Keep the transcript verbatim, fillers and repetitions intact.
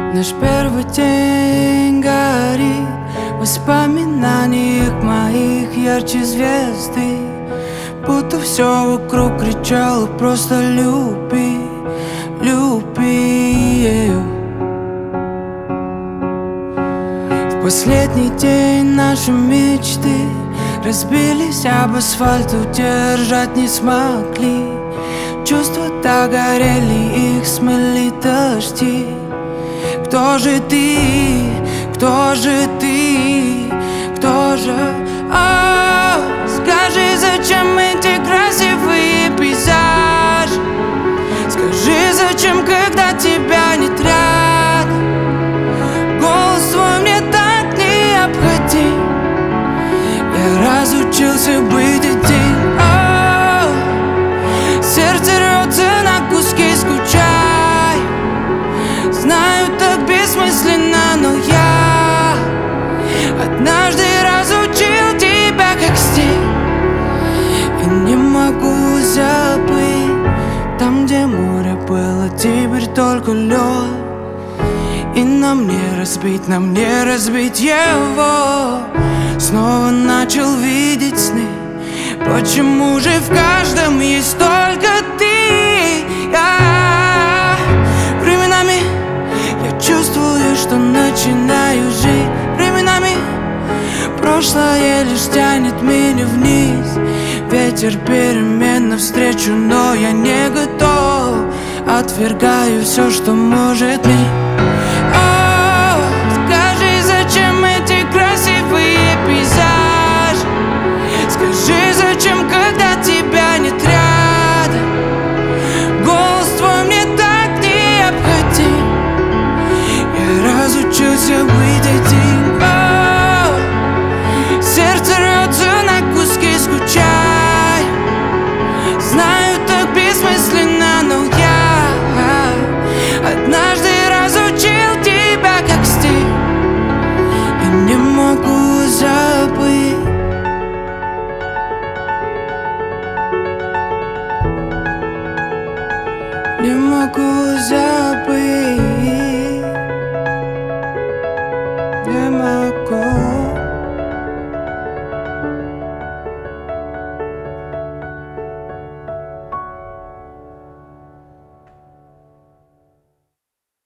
Наш первый день горит в воспоминаниях моих ярче звезды. Будто все вокруг кричало: просто люби, люби ее. В последний день наши мечты разбились об асфальт, удержать не смогли. Чувства так горели, их смыли дожди. Кто же ты? Кто же ты? Кто же? О, скажи, зачем эти красивые пейзажи? Скажи, зачем, когда тебя нет рядом? Голос твой мне так необходим. Я разучился быть один. О, сердце рвется на куски, скучай. Знаю, так бессмысленно, но я однажды разучил тебя как стиль. И не могу забыть. Там, где море было, теперь только лед. И нам не разбить, нам не разбить его. Снова начал видеть сны. Почему же в каждом есть только ты? Я временами я чувствую, что начинаю жить. Временами прошлое лишь тянет меня вниз. Ветер перемен навстречу, но я не готов. Отвергаю все, что может мне